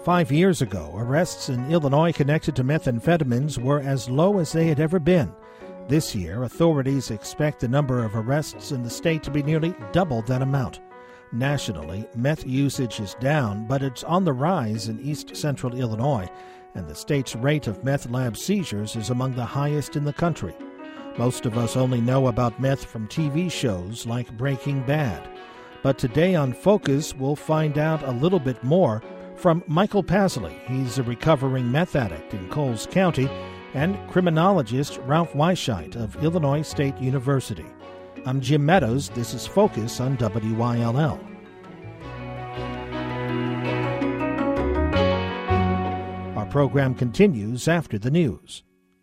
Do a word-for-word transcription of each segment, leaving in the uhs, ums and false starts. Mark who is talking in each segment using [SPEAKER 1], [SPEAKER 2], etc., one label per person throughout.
[SPEAKER 1] Five years ago, arrests in Illinois connected to methamphetamines were as low as they had ever been. This year, authorities expect the number of arrests in the state to be nearly double that amount. Nationally, meth usage is down, but it's on the rise in east central Illinois, and the state's rate of meth lab seizures is among the highest in the country. Most of us only know about meth from T V shows like Breaking Bad. But today on Focus, we'll find out a little bit more from Michael Pasley. He's a recovering meth addict in Coles County, and criminologist Ralph Weisheit of Illinois State University. I'm Jim Meadows. This is Focus on W Y L L. Our program continues after the news.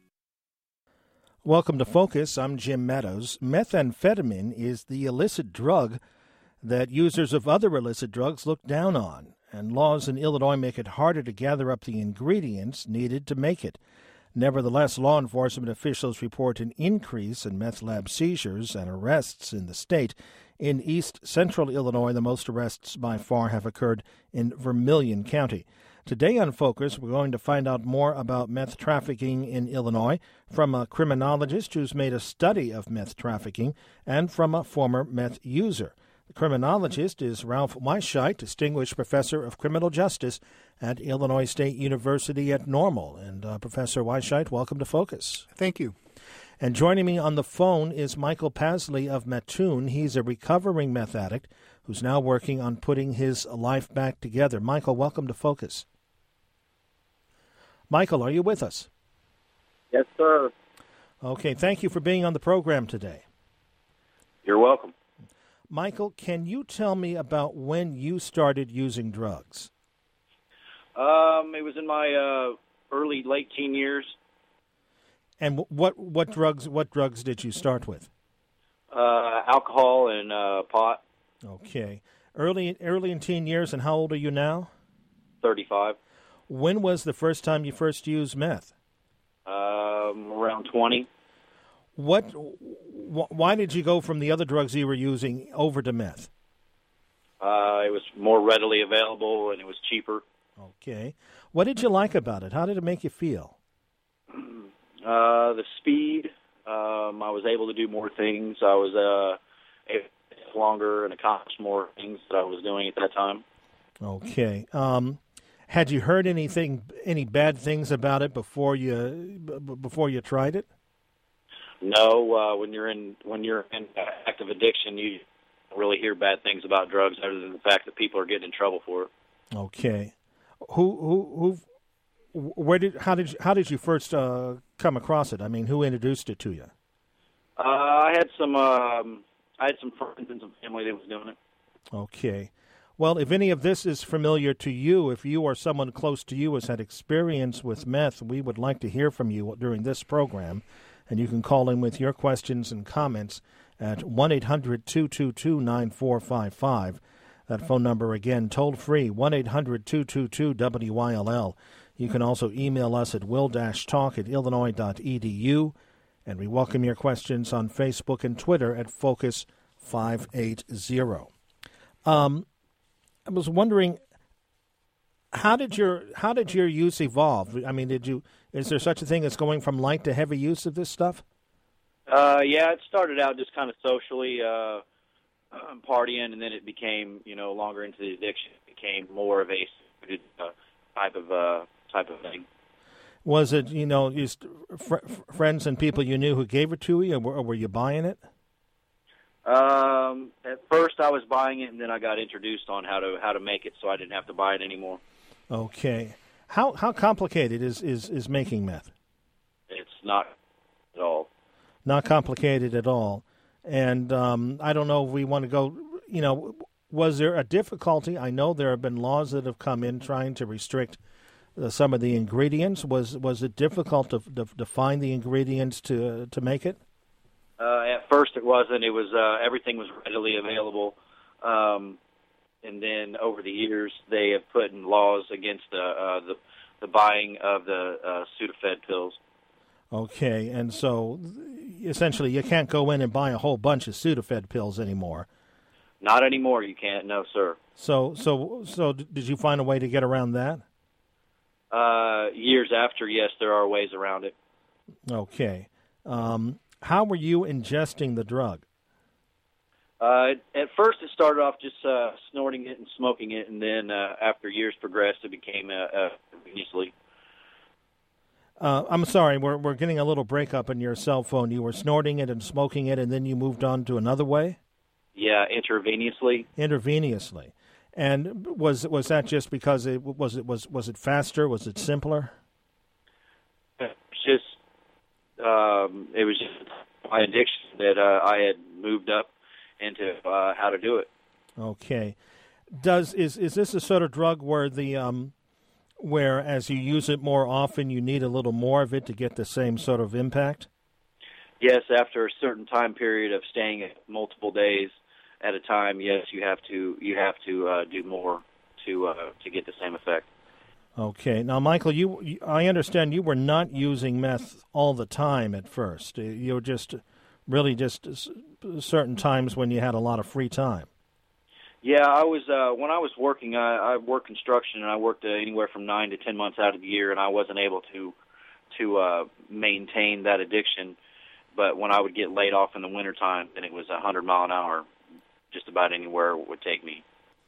[SPEAKER 1] Welcome to Focus. I'm Jim Meadows. Methamphetamine is the illicit drug that users of other illicit drugs look down on, and laws in Illinois make it harder to gather up the ingredients needed to make it. Nevertheless, law enforcement officials report an increase in meth lab seizures and arrests in the state. In east central Illinois, the most arrests by far have occurred in Vermilion County. Today on Focus, we're going to find out more about meth trafficking in Illinois from a criminologist who's made a study of meth trafficking and from a former meth user. The criminologist is Ralph Weisheit, Distinguished Professor of Criminal Justice at Illinois State University at Normal. And uh, Professor Weisheit, welcome to Focus.
[SPEAKER 2] Thank you.
[SPEAKER 1] And joining me on the phone is Michael Pasley of Mattoon. He's a recovering meth addict who's now working on putting his life back together. Michael, welcome to Focus. Michael, are you with us?
[SPEAKER 3] Yes, sir.
[SPEAKER 1] Okay, thank you for being on the program today.
[SPEAKER 3] You're welcome.
[SPEAKER 1] Michael, can you tell me about when you started using drugs?
[SPEAKER 3] Um, it was in my uh, early, late teen years.
[SPEAKER 1] And what what drugs what drugs did you start with?
[SPEAKER 3] Uh, alcohol and uh, pot.
[SPEAKER 1] Okay, early early in teen years. And how old are you now?
[SPEAKER 3] Thirty-five.
[SPEAKER 1] When was the first time you first used meth?
[SPEAKER 3] Um, around twenty.
[SPEAKER 1] What? Wh- why did you go from the other drugs you were using over to meth?
[SPEAKER 3] Uh, it was more readily available and it was cheaper.
[SPEAKER 1] Okay. What did you like about it? How did it make you feel?
[SPEAKER 3] Uh, the speed. Um, I was able to do more things. I was uh, able to live longer and accomplish more things that I was doing at that time.
[SPEAKER 1] Okay. Um, had you heard anything, any bad things about it before you b- before you tried it?
[SPEAKER 3] No. Uh, when you're in when you're in active addiction, you don't really hear bad things about drugs, other than the fact that people are getting in trouble for it.
[SPEAKER 1] Okay. Who who who? Where did how did you, how did you first uh, come across it? I mean, who introduced it to you?
[SPEAKER 3] Uh, I had some um, I had some friends and some family that was doing it.
[SPEAKER 1] Okay. Well, if any of this is familiar to you, if you or someone close to you has had experience with meth, we would like to hear from you during this program. And you can call in with your questions and comments at one eight hundred two two two nine four five five. That phone number, again, toll-free, one eight hundred two two two W Y L L. You can also email us at will-talk at illinois dot e d u. And we welcome your questions on Facebook and Twitter at Focus five eighty. Um, I was wondering, how did your how did your use evolve? I mean, did you is there such a thing as going from light to heavy use of this stuff?
[SPEAKER 3] Uh, yeah, it started out just kind of socially uh, partying, and then it became, you know, longer into the addiction. It became more of a uh, type of uh, type of thing.
[SPEAKER 1] Was it, you know, just fr- friends and people you knew who gave it to you, or, or were you buying it?
[SPEAKER 3] Um, at first, I was buying it, and then I got introduced on how to how to make it, so I didn't have to buy it anymore.
[SPEAKER 1] Okay. How how complicated is, is, is making meth?
[SPEAKER 3] It's not at all.
[SPEAKER 1] Not complicated at all. And um, I don't know if we want to go, you know, was there a difficulty? I know there have been laws that have come in trying to restrict uh, some of the ingredients. Was was it difficult to, to, to find the ingredients to to make it?
[SPEAKER 3] Uh, at first, it wasn't. It was uh, everything was readily available. Um, and then over the years, they have put in laws against uh, uh, the the buying of the uh, Sudafed pills.
[SPEAKER 1] Okay, and so essentially you can't go in and buy a whole bunch of Sudafed pills anymore.
[SPEAKER 3] Not anymore. You can't. No, sir.
[SPEAKER 1] So, so, so, did you find a way to get around that?
[SPEAKER 3] Uh, years after, yes, there are ways around it.
[SPEAKER 1] Okay. Um, how were you ingesting the drug?
[SPEAKER 3] Uh, at first, it started off just uh, snorting it and smoking it, and then uh, after years progressed, it became uh, uh, intravenously.
[SPEAKER 1] Uh, I'm sorry, we're we're getting a little breakup in your cell phone. You were snorting it and smoking it, and then you moved on to another way?
[SPEAKER 3] Yeah, intravenously.
[SPEAKER 1] Intravenously. And was was that just because it was it was was it faster? Was it simpler?
[SPEAKER 3] It was just um, it was just my addiction that uh, I had moved up into uh, how to do it.
[SPEAKER 1] Okay. Does is is this a sort of drug where the um, where as you use it more often, you need a little more of it to get the same sort of impact?
[SPEAKER 3] Yes, after a certain time period of staying multiple days at a time, yes, you have to you have to uh, do more to uh, to get the same effect.
[SPEAKER 1] Okay. Now, Michael, you, you I understand you were not using meth all the time at first. You were just really just certain times when you had a lot of free time.
[SPEAKER 3] Yeah, I was uh, when I was working. I, I worked construction, and I worked uh, anywhere from nine to ten months out of the year, and I wasn't able to to uh, maintain that addiction. But when I would get laid off in the wintertime, then it was a hundred mile an hour. Just about anywhere it would take me.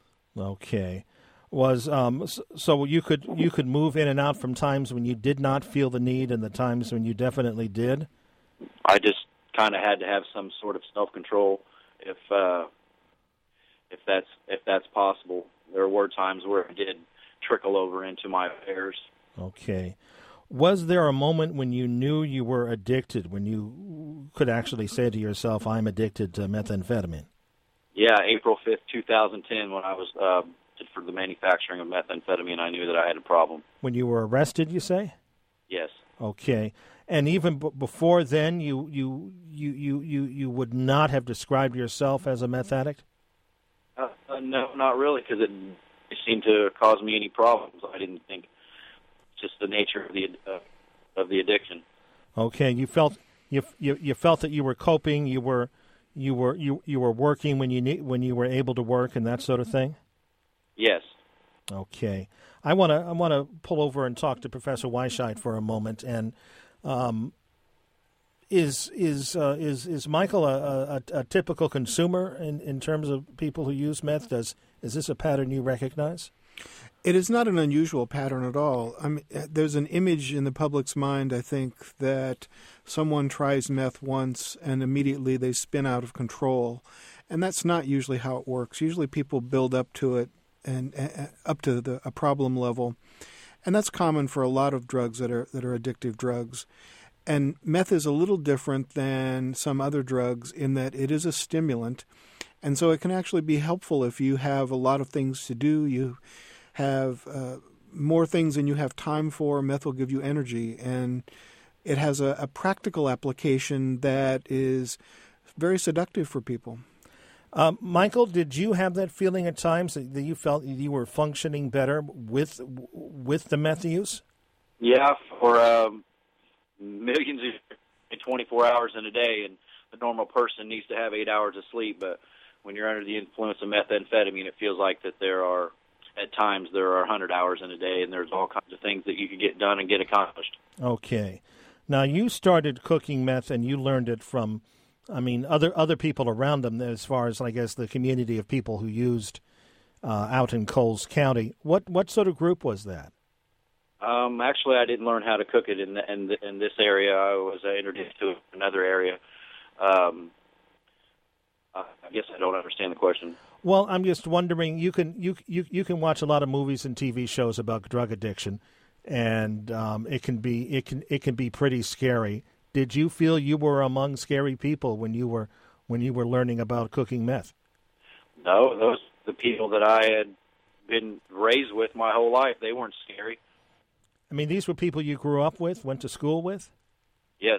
[SPEAKER 1] Okay, was um so you could you could move in and out from times when you did not feel the need and the times when you definitely did.
[SPEAKER 3] I just kind of had to have some sort of self control if uh, if that's if that's possible. There were times where it did trickle over into my affairs.
[SPEAKER 1] Okay. Was there a moment when you knew you were addicted, when you could actually say to yourself, I'm addicted to methamphetamine?
[SPEAKER 3] Yeah, April fifth, two thousand ten, when I was uh, for the manufacturing of methamphetamine, I knew that I had a problem.
[SPEAKER 1] When you were arrested, you say?
[SPEAKER 3] Yes.
[SPEAKER 1] Okay. And even b- before then, you, you, you, you, you, you would not have described yourself as a meth addict?
[SPEAKER 3] Uh, uh, no, not really, because it, it seemed to cause me any problems. I didn't think just the nature of the uh, of the addiction.
[SPEAKER 1] Okay. You felt you, you you felt that you were coping. You were. You were you you were working when you need, when you were able to work and that sort of thing?
[SPEAKER 3] Yes.
[SPEAKER 1] Okay. I want to I want to pull over and talk to Professor Weisheit for a moment. And um, is is uh, is is Michael a, a, a typical consumer in, in terms of people who use meth? Does is this a pattern you recognize?
[SPEAKER 2] It is not an unusual pattern at all. I mean, there's an image in the public's mind, I think, that someone tries meth once and immediately they spin out of control. And that's not usually how it works. Usually people build up to it and uh, up to the, a problem level. And that's common for a lot of drugs that are that are addictive drugs. And meth is a little different than some other drugs in that it is a stimulant. And so it can actually be helpful if you have a lot of things to do. You have uh, more things than you have time for. Meth will give you energy, and it has a, a practical application that is very seductive for people.
[SPEAKER 1] Um, Michael, did you have that feeling at times that, that you felt you were functioning better with with the meth use?
[SPEAKER 3] Yeah, for um, millions of twenty-four hours in a day, and the normal person needs to have eight hours of sleep. But when you're under the influence of methamphetamine, it feels like that there are, at times, there are one hundred hours in a day, and there's all kinds of things that you can get done and get accomplished.
[SPEAKER 1] Okay. Now, you started cooking meth, and you learned it from, I mean, other other people around them, as far as, I guess, the community of people who used uh, out in Coles County. What what sort of group was that?
[SPEAKER 3] Um, actually, I didn't learn how to cook it in the, in, the, in this area. I was uh, introduced to it in another area. Um, I guess I don't understand the question.
[SPEAKER 1] Well, I'm just wondering. You can you you you can watch a lot of movies and T V shows about drug addiction, and um, it can be it can it can be pretty scary. Did you feel you were among scary people when you were when you were learning about cooking meth?
[SPEAKER 3] No, those the people that I had been raised with my whole life. They weren't scary.
[SPEAKER 1] I mean, these were people you grew up with, went to school with?
[SPEAKER 3] Yes.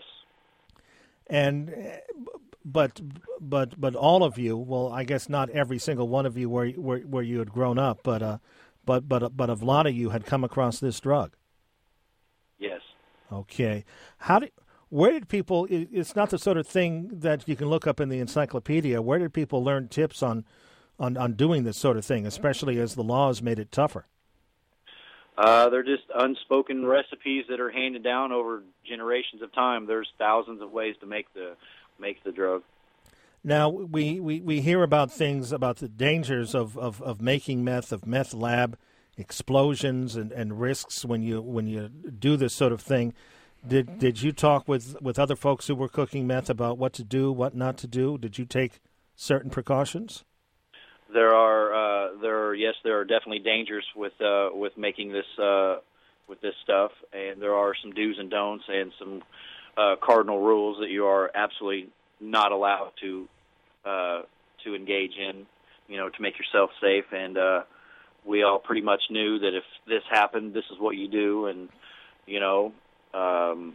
[SPEAKER 1] And but but but all of you, well, I guess not every single one of you where where, where you had grown up, but uh, but but but a lot of you had come across this drug.
[SPEAKER 3] Yes.
[SPEAKER 1] Okay. How did where did people? It's not the sort of thing that you can look up in the encyclopedia. Where did people learn tips on on on doing this sort of thing, especially as the laws made it tougher?
[SPEAKER 3] Uh, they're just unspoken recipes that are handed down over generations of time. There's thousands of ways to make the make the drug.
[SPEAKER 1] Now, we, we, we hear about things, about the dangers of, of, of making meth, of meth lab explosions and, and risks when you when you do this sort of thing. Did did you talk with, with other folks who were cooking meth about what to do, what not to do? Did you take certain precautions?
[SPEAKER 3] There are uh, there are yes, there are definitely dangers with uh, with making this uh, with this stuff, and there are some do's and don'ts and some uh, cardinal rules that you are absolutely not allowed to uh, to engage in, you know, to make yourself safe. And uh, we all pretty much knew that if this happened, this is what you do, and you know, um,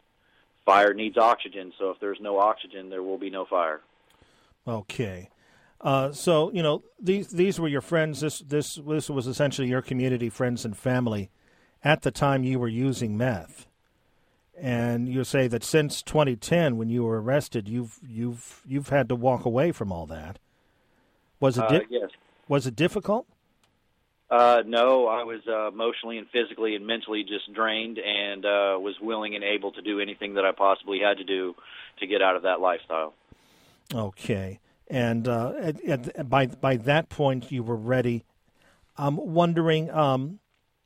[SPEAKER 3] fire needs oxygen. So if there's no oxygen, there will be no fire.
[SPEAKER 1] Okay. Uh, so, you know, these these were your friends. This this this was essentially your community, friends and family at the time you were using meth. And you say that since twenty ten, when you were arrested, you've you've you've had to walk away from all that. Was it di-
[SPEAKER 3] uh, yes.
[SPEAKER 1] Was it difficult?
[SPEAKER 3] Uh, no, I was uh, emotionally and physically and mentally just drained, and uh, was willing and able to do anything that I possibly had to do to get out of that lifestyle.
[SPEAKER 1] Okay. And uh, at, at, by by that point, you were ready. I'm wondering, um,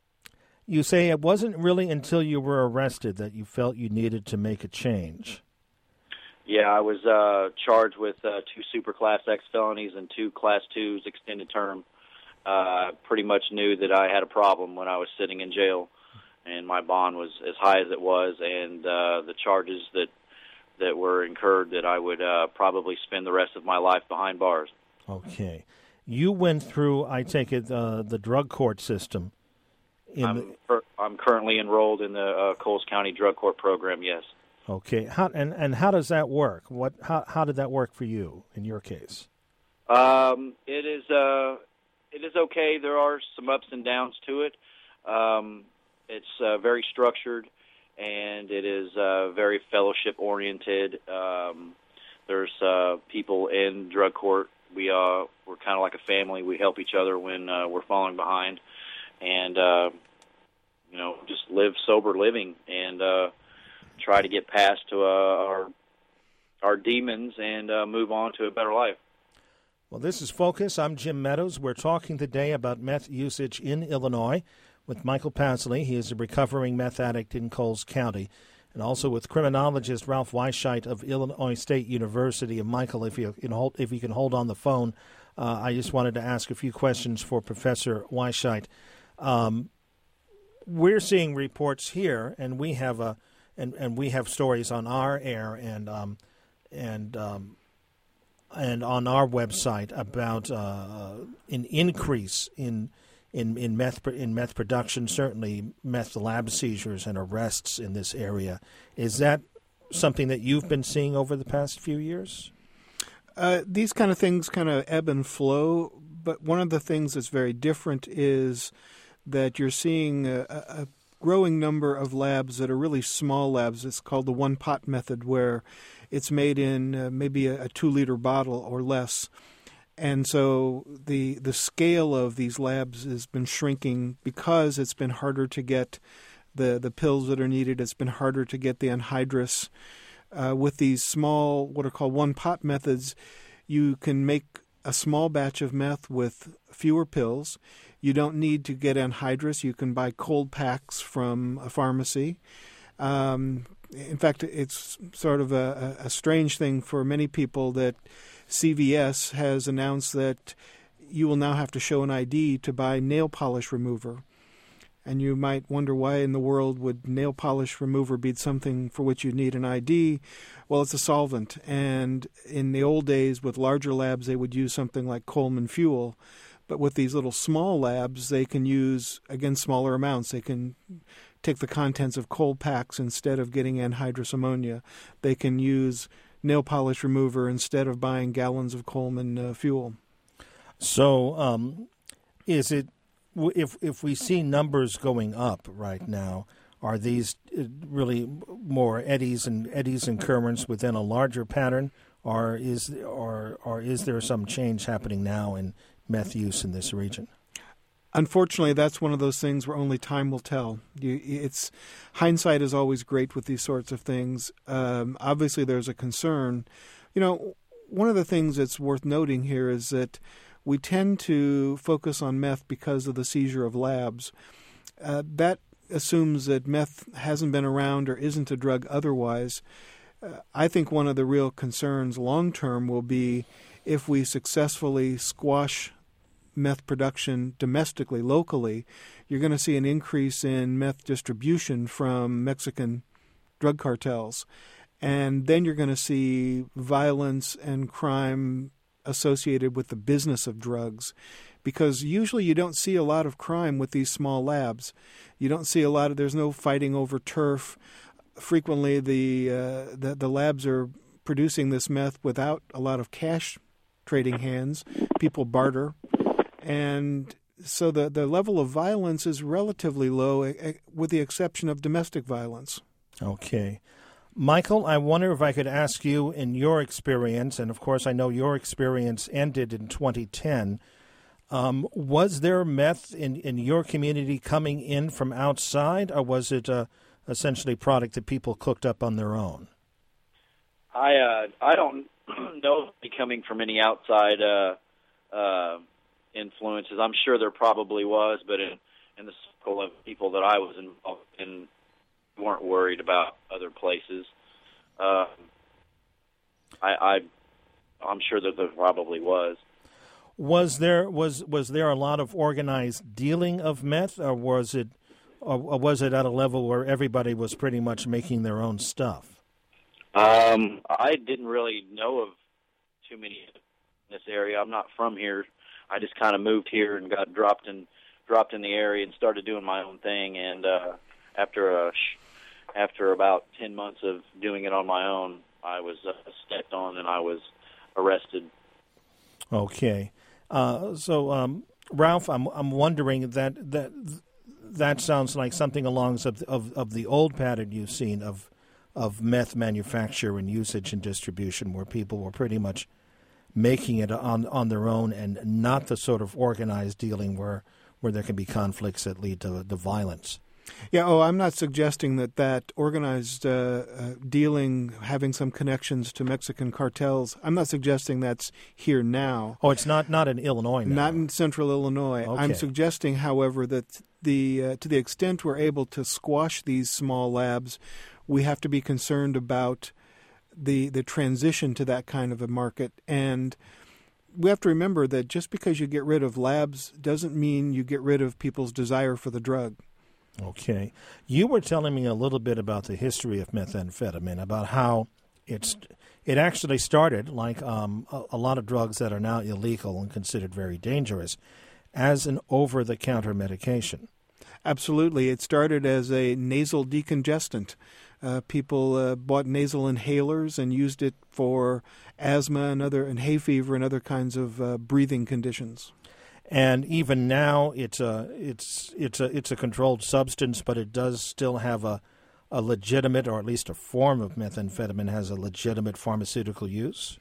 [SPEAKER 1] you say it wasn't really until you were arrested that you felt you needed to make a change.
[SPEAKER 3] Yeah, I was uh, charged with uh, two super class X felonies and two class twos extended term. Uh, pretty much knew that I had a problem when I was sitting in jail, and my bond was as high as it was, and uh, the charges that that were incurred that I would uh, probably spend the rest of my life behind bars.
[SPEAKER 1] Okay. You went through, I take it, uh, the drug court system. In
[SPEAKER 3] I'm,
[SPEAKER 1] the...
[SPEAKER 3] per- I'm currently enrolled in the uh, Coles County Drug Court program, yes.
[SPEAKER 1] Okay. How, and, and how does that work? What? How, how did that work for you in your case?
[SPEAKER 3] Um, it is uh, it is okay. There are some ups and downs to it. Um, it's uh, very structured, and it is uh, very fellowship-oriented. Um, there's uh, people in drug court. We, uh, we're kind of like a family. We help each other when uh, we're falling behind, and, uh, you know, just live sober living and uh, try to get past to uh, our, our demons and uh, move on to a better life.
[SPEAKER 1] Well, this is Focus. I'm Jim Meadows. We're talking today about meth usage in Illinois with Michael Pasley. He is a recovering meth addict in Coles County. And also with criminologist Ralph Weisheit of Illinois State University. And Michael, if you can hold, if you can hold on the phone, uh, I just wanted to ask a few questions for Professor Weisheit. Um, we're seeing reports here, and we have a and, and we have stories on our air and um, and um, and on our website about uh, an increase in. In, in meth in meth production, certainly meth lab seizures and arrests in this area. Is that something that you've been seeing over the past few years?
[SPEAKER 2] Uh, these kind of things kind of ebb and flow, but one of the things that's very different is that you're seeing a, a growing number of labs that are really small labs. It's called the one-pot method, where it's made in uh, maybe a, a two-liter bottle or less. And so the the scale of these labs has been shrinking because it's been harder to get the, the pills that are needed. It's been harder to get the anhydrous. Uh, with these small, what are called one-pot methods, you can make a small batch of meth with fewer pills. You don't need to get anhydrous. You can buy cold packs from a pharmacy. Um, in fact, it's sort of a, a strange thing for many people that C V S has announced that you will now have to show an I D to buy nail polish remover. And you might wonder, why in the world would nail polish remover be something for which you need an I D? Well, it's a solvent. And in the old days, with larger labs, they would use something like Coleman fuel. But with these little small labs, they can use, again, smaller amounts. They can take the contents of cold packs instead of getting anhydrous ammonia. They can use nail polish remover instead of buying gallons of Coleman uh, fuel.
[SPEAKER 1] So um, is it, if if we see numbers going up right now, are these really more eddies and eddies and currents within a larger pattern, or is or or is there some change happening now in meth use in this region?
[SPEAKER 2] Unfortunately, that's one of those things where only time will tell. You, it's hindsight is always great with these sorts of things. Um, obviously, there's a concern. You know, one of the things that's worth noting here is that we tend to focus on meth because of the seizure of labs. Uh, that assumes that meth hasn't been around or isn't a drug otherwise. Uh, I think one of the real concerns long-term will be if we successfully squash meth production domestically, locally, you're going to see an increase in meth distribution from Mexican drug cartels. And then you're going to see violence and crime associated with the business of drugs, because usually you don't see a lot of crime with these small labs. You don't see a lot of, there's no fighting over turf. Frequently the, uh, the, the labs are producing this meth without a lot of cash trading hands. People barter. And so the, the level of violence is relatively low, with the exception of domestic violence.
[SPEAKER 1] Okay. Michael, I wonder if I could ask you, in your experience, and of course I know your experience ended in twenty ten, um, was there meth in, in your community coming in from outside, or was it uh, essentially product that people cooked up on their own?
[SPEAKER 3] I uh, I don't know if it's coming from any outside uh, uh, influences. I'm sure there probably was, but in, in the circle of people that I was involved in, weren't worried about other places. Uh, I, I, I'm sure that there probably was.
[SPEAKER 1] Was there was was there a lot of organized dealing of meth, or was it, or was it at a level where everybody was pretty much making their own stuff?
[SPEAKER 3] Um, I didn't really know of too many in this area. I'm not from here. I just kind of moved here and got dropped in dropped in the area and started doing my own thing. And uh, after a after about ten months of doing it on my own, I was uh, stepped on and I was arrested.
[SPEAKER 1] Okay, uh, so um, Ralph, I'm I'm wondering that that that sounds like something along of of, of the old pattern you've seen of of meth manufacture and usage and distribution, where people were pretty much making it on on their own, and not the sort of organized dealing where where there can be conflicts that lead to the violence.
[SPEAKER 2] Yeah, oh, I'm not suggesting that that organized uh, uh, dealing, having some connections to Mexican cartels, I'm not suggesting that's here now.
[SPEAKER 1] Oh, it's not, not in Illinois now?
[SPEAKER 2] Not in central Illinois.
[SPEAKER 1] Okay.
[SPEAKER 2] I'm suggesting, however, that the uh, to the extent we're able to squash these small labs, we have to be concerned about the the transition to that kind of a market. And we have to remember that just because you get rid of labs doesn't mean you get rid of people's desire for the drug.
[SPEAKER 1] Okay. You were telling me a little bit about the history of methamphetamine, about how it's it actually started, like um, a, a lot of drugs that are now illegal and considered very dangerous, as an over-the-counter medication.
[SPEAKER 2] Absolutely. It started as a nasal decongestant. Uh, people uh, bought nasal inhalers and used it for asthma and other and hay fever and other kinds of uh, breathing conditions.
[SPEAKER 1] And even now, it's a it's it's a it's a controlled substance, but it does still have a a legitimate, or at least a form of methamphetamine has a legitimate pharmaceutical use.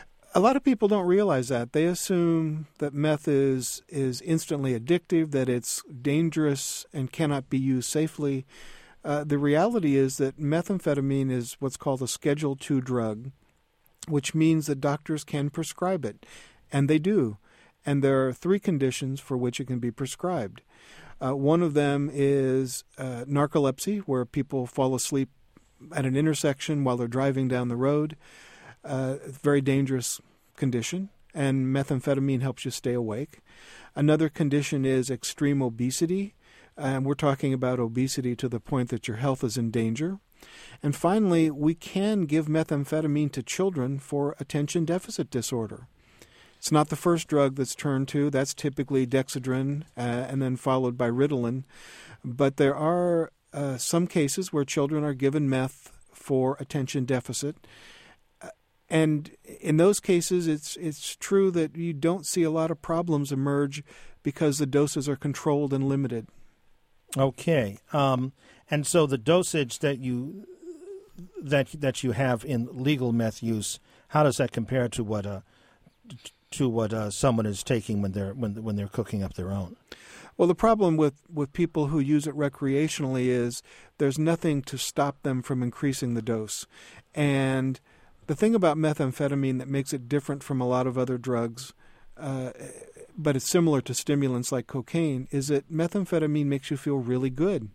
[SPEAKER 2] A lot of people don't realize that. They assume that meth is is instantly addictive, that it's dangerous and cannot be used safely. Uh, the reality is that methamphetamine is what's called a Schedule two drug, which means that doctors can prescribe it, and they do. And there are three conditions for which it can be prescribed. Uh, one of them is uh, narcolepsy, where people fall asleep at an intersection while they're driving down the road. Uh, very dangerous condition, and methamphetamine helps you stay awake. Another condition is extreme obesity, and we're talking about obesity to the point that your health is in danger. And finally, we can give methamphetamine to children for attention deficit disorder. It's not the first drug that's turned to. That's typically Dexedrine uh, and then followed by Ritalin. But there are uh, some cases where children are given meth for attention deficit. Uh, and in those cases, it's it's true that you don't see a lot of problems emerge because the doses are controlled and limited.
[SPEAKER 1] Okay. Um, and so the dosage that you that that you have in legal meth use, how does that compare to what a to what uh, someone is taking when they're when when they're cooking up their own?
[SPEAKER 2] Well, the problem with, with people who use it recreationally is there's nothing to stop them from increasing the dose. And the thing about methamphetamine that makes it different from a lot of other drugs, uh, but it's similar to stimulants like cocaine, is that methamphetamine makes you feel really good.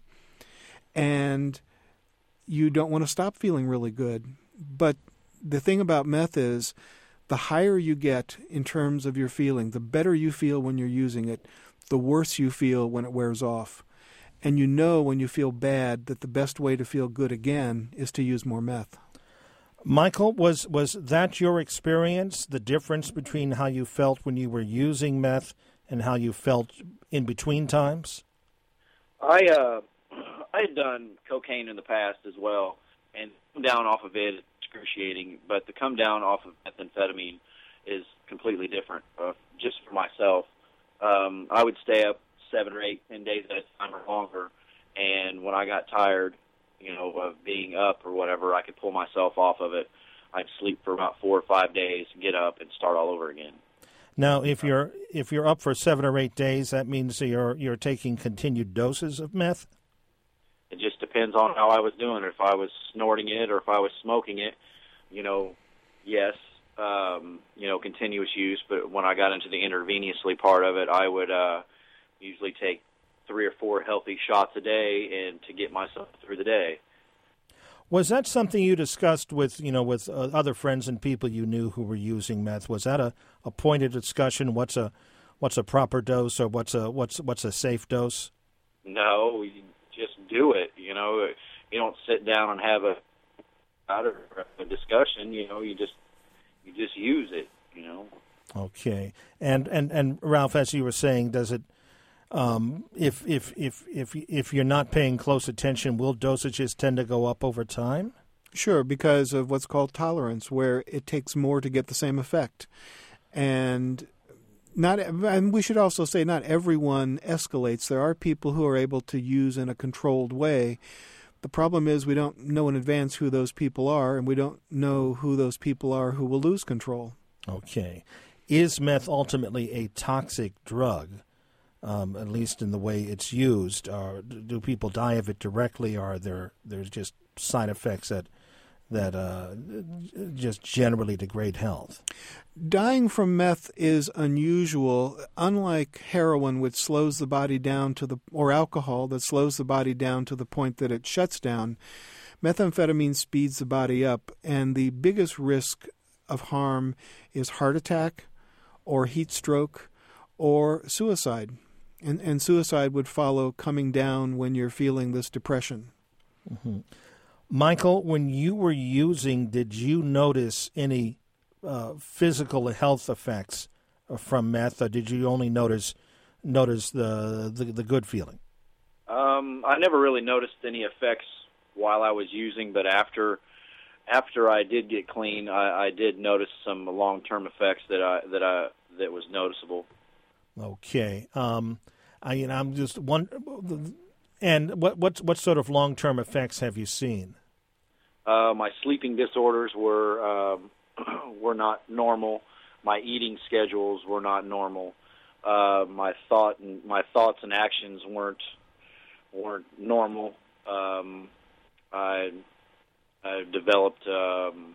[SPEAKER 2] And you don't want to stop feeling really good. But the thing about meth is the higher you get in terms of your feeling, the better you feel when you're using it, the worse you feel when it wears off. And you know when you feel bad that the best way to feel good again is to use more meth.
[SPEAKER 1] Michael, was was that your experience, the difference between how you felt when you were using meth and how you felt in between times?
[SPEAKER 3] I uh, I had done cocaine in the past as well, and come down off of it, it's excruciating. But to come down off of methamphetamine is completely different. Uh, just for myself, um, I would stay up seven or eight, ten days at a time or longer, and when I got tired, you know, of being up or whatever, I could pull myself off of it. I'd sleep for about four or five days, get up, and start all over again.
[SPEAKER 1] Now, if you're if you're up for seven or eight days, that means that you're you're taking continued doses of meth?
[SPEAKER 3] It just depends on how I was doing it. If I was snorting it or if I was smoking it, you know, yes, um, you know, continuous use. But when I got into the intravenously part of it, I would uh, usually take three or four healthy shots a day and to get myself through the day.
[SPEAKER 1] Was that something you discussed with, you know, with uh, other friends and people you knew who were using meth? Was that a, a point of discussion? What's a what's a proper dose, or what's a what's what's a safe dose?
[SPEAKER 3] No, you just do it. You know, you don't sit down and have a a discussion. You know, you just you just use it. You know.
[SPEAKER 1] Okay, and and and Ralph, as you were saying, does it? Um, if if if if if you're not paying close attention, will dosages tend to go up over time?
[SPEAKER 2] Sure, because of what's called tolerance, where it takes more to get the same effect. And not, and we should also say not everyone escalates. There are people who are able to use in a controlled way. The problem is we don't know in advance who those people are, and we don't know who those people are who will lose control.
[SPEAKER 1] Okay. Is meth ultimately a toxic drug? Um, at least in the way it's used, or do people die of it directly, or are there there's just side effects that that uh, just generally degrade health?
[SPEAKER 2] Dying from meth is unusual. Unlike heroin, which slows the body down to the, or alcohol that slows the body down to the point that it shuts down, methamphetamine speeds the body up, and the biggest risk of harm is heart attack, or heat stroke, or suicide. And, and suicide would follow coming down when you're feeling this depression.
[SPEAKER 1] Mm-hmm. Michael, when you were using, did you notice any uh, physical health effects from meth, or did you only notice notice the the, the good feeling?
[SPEAKER 3] Um, I never really noticed any effects while I was using, but after after I did get clean, I, I did notice some long-term effects that I that I that was noticeable.
[SPEAKER 1] Okay. Um, I, you know, I'm just one. And what what what sort of long term effects have you seen?
[SPEAKER 3] Uh, my sleeping disorders were um, were not normal. My eating schedules were not normal. Uh, my thought and my thoughts and actions weren't weren't normal. Um, I I developed um,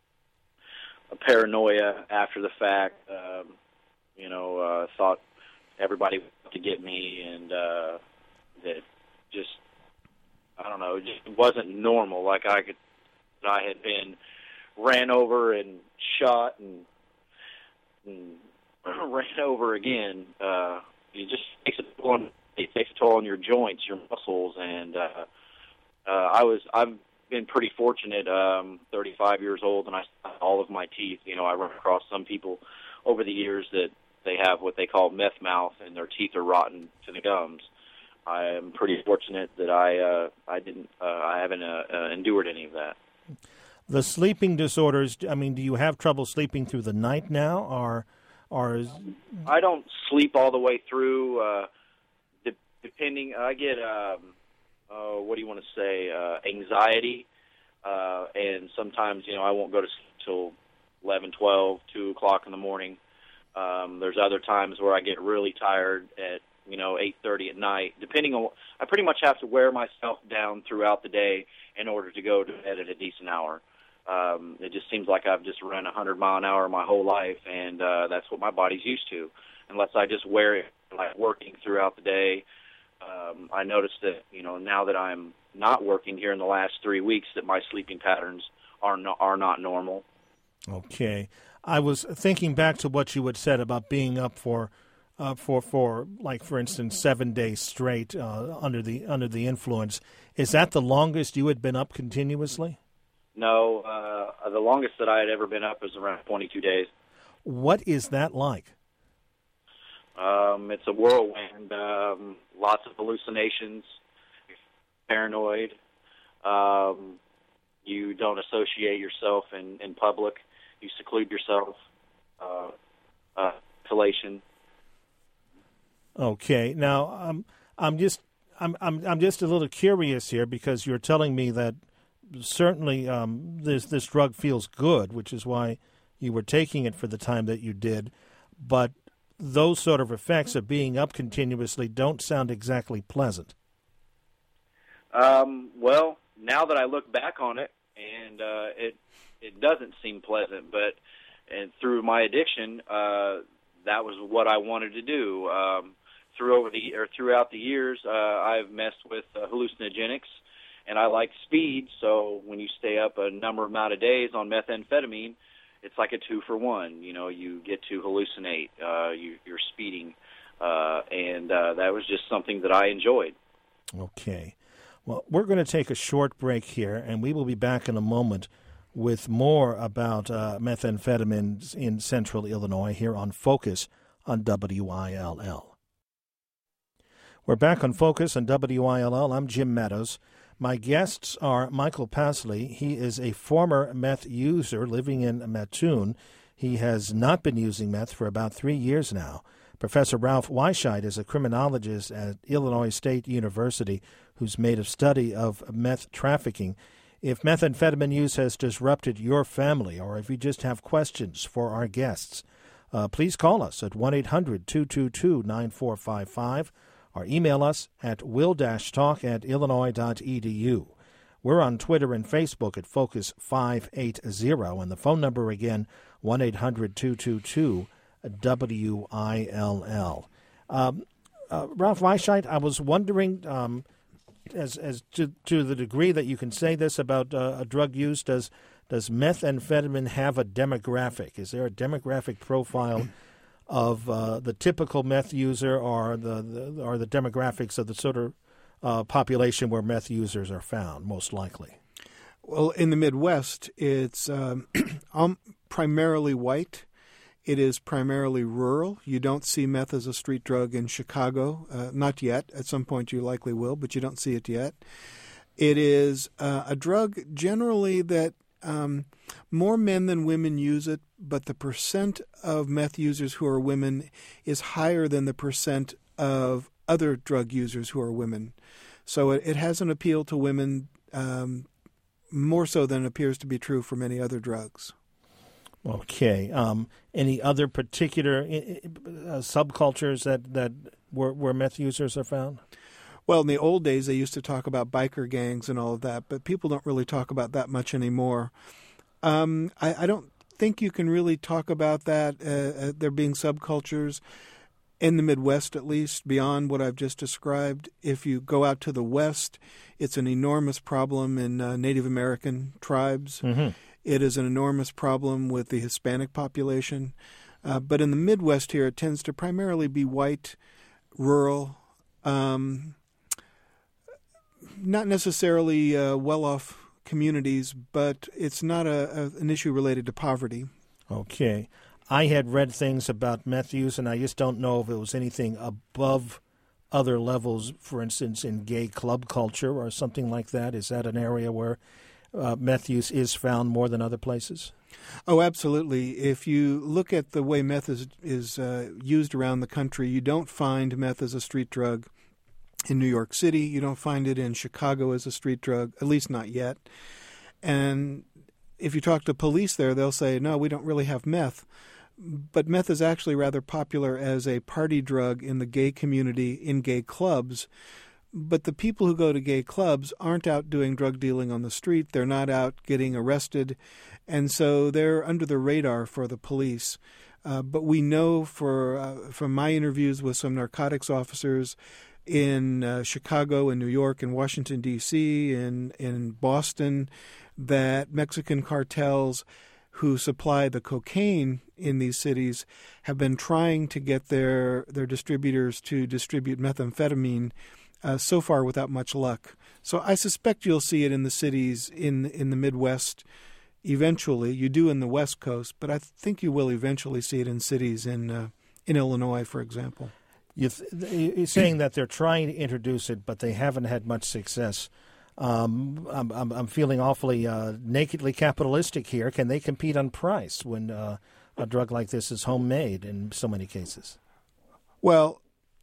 [SPEAKER 3] a paranoia after the fact. Um, you know, uh, thought everybody wanted to get me, and uh, that just, I don't know, it just wasn't normal. Like I could, I had been ran over and shot and, and ran over again. Uh, it just takes a toll on, it takes a toll on your joints, your muscles, and uh, uh, I was, I've been pretty fortunate. Um, thirty-five years old, and I still have all of my teeth. You know, I run across some people over the years that they have what they call meth mouth, and their teeth are rotten to the gums. I am pretty fortunate that I uh, I didn't uh, I haven't uh, uh, endured any of that.
[SPEAKER 1] The sleeping disorders. I mean, do you have trouble sleeping through the night now, or or? Is...
[SPEAKER 3] I don't sleep all the way through. Uh, de- depending, I get um, uh, what do you want to say? Uh, anxiety, uh, and sometimes you know I won't go to sleep till eleven, twelve, two o'clock in the morning. Um, there's other times where I get really tired at, you know, know, eight thirty at night. Depending on, I pretty much have to wear myself down throughout the day in order to go to bed at a decent hour. Um, it just seems like I've just run a hundred mile an hour my whole life, and uh, that's what my body's used to. Unless I just wear it like working throughout the day. Um, I noticed that, you know, now that I'm not working here in the last three weeks, that my sleeping patterns are not, are not normal.
[SPEAKER 1] Okay. I was thinking back to what you had said about being up for, uh, for, for like, for instance, seven days straight uh, under the under the influence. Is that the longest you had been up continuously?
[SPEAKER 3] No, uh, the longest that I had ever been up was around twenty-two days.
[SPEAKER 1] What is that like?
[SPEAKER 3] Um, it's a whirlwind. Um, lots of hallucinations, paranoid. Um, you don't associate yourself in, in public. You seclude yourself. Uh, uh, isolation.
[SPEAKER 1] Okay. Now, um, I'm just I'm I'm I'm just a little curious here because you're telling me that certainly um, this this drug feels good, which is why you were taking it for the time that you did, but those sort of effects of being up continuously don't sound exactly pleasant.
[SPEAKER 3] Um, well, now that I look back on it, and uh, it it doesn't seem pleasant, but and through my addiction, uh, that was what I wanted to do. Um, through over the or throughout the years, uh, I've messed with uh, hallucinogenics, and I like speed. So when you stay up a number amount of days on methamphetamine, it's like a two for one. You know, you get to hallucinate. Uh, you, you're speeding, uh, and uh, that was just something that I enjoyed.
[SPEAKER 1] Okay. Well, we're going to take a short break here, and we will be back in a moment with more about uh, methamphetamines in Central Illinois here on Focus on W I L L. We're back on Focus on W I L L. I'm Jim Meadows. My guests are Michael Pasley. He is a former meth user living in Mattoon. He has not been using meth for about three years now. Professor Ralph Weisheit is a criminologist at Illinois State University who's made a study of meth trafficking. If methamphetamine use has disrupted your family, or if you just have questions for our guests, uh, please call us at one eight hundred two two two nine four five five or email us at will-talk at illinois dot e d u. We're on Twitter and Facebook at Focus five eighty, and the phone number again, one eight hundred two two two W I L L. Um, uh, Ralph Weisheit, I was wondering, um, as as to, to the degree that you can say this about uh, a drug use, does does methamphetamine have a demographic? Is there a demographic profile of uh, the typical meth user, or the, the or the demographics of the sort of uh, population where meth users are found, most likely?
[SPEAKER 2] Well, in the Midwest, it's um, um, primarily white. It is primarily rural. You don't see meth as a street drug in Chicago, uh, not yet. At some point you likely will, but you don't see it yet. It is uh, a drug generally that um, more men than women use it, but the percent of meth users who are women is higher than the percent of other drug users who are women. So it, it has an appeal to women um, more so than appears to be true for many other drugs.
[SPEAKER 1] Okay. Um, any other particular uh, subcultures that, that where, where meth users are found?
[SPEAKER 2] Well, in the old days, they used to talk about biker gangs and all of that, but people don't really talk about that much anymore. Um, I, I don't think you can really talk about that, uh, uh, there being subcultures in the Midwest, at least, beyond what I've just described. If you go out to the West, it's an enormous problem in uh, Native American tribes.
[SPEAKER 1] Mm-hmm.
[SPEAKER 2] It is an enormous problem with the Hispanic population. Uh, but in the Midwest here, it tends to primarily be white, rural, um, not necessarily uh, well-off communities, but it's not a, a, an issue related to poverty.
[SPEAKER 1] Okay. I had read things about meth use, and I just don't know if it was anything above other levels, for instance, in gay club culture or something like that. Is that an area where uh, meth use is found more than other places?
[SPEAKER 2] Oh, absolutely. If you look at the way meth is, is uh, used around the country, you don't find meth as a street drug in New York City. You don't find it in Chicago as a street drug, at least not yet. And if you talk to police there, they'll say, no, we don't really have meth. but meth is actually rather popular as a party drug in the gay community, in gay clubs. But the people who go to gay clubs aren't out doing drug dealing on the street. They're not out getting arrested. And so they're under the radar for the police. Uh, but we know for uh, from my interviews with some narcotics officers in uh, Chicago and New York and Washington, D C, and in Boston, that Mexican cartels who supply the cocaine in these cities have been trying to get their, their distributors to distribute methamphetamine, uh, so far without much luck. So I suspect you'll see it in the cities in in the Midwest eventually. You do in the West Coast, but I think you will eventually see it in cities in uh, in Illinois, for example.
[SPEAKER 1] You th- you're saying that they're trying to introduce it, but they haven't had much success. Um, I'm, I'm, I'm feeling awfully uh, nakedly capitalistic here. Can they compete on price when uh, a drug like this is homemade in so many cases?
[SPEAKER 2] Well,